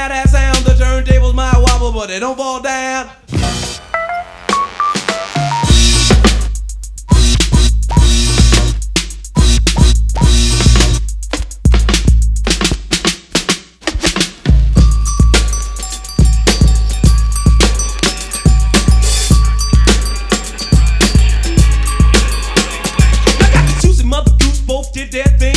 out that sound. The turntables might wobble, but they don't fall down. Did that thing.